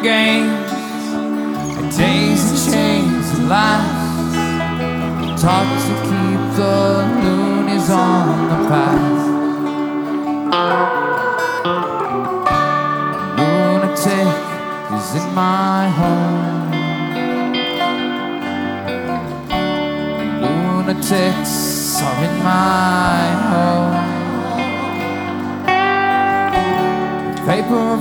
games, and days and chains and lies, taught to keep the loonies on the path. Lunatic is in my home. Lunatics are in my home. Vapor of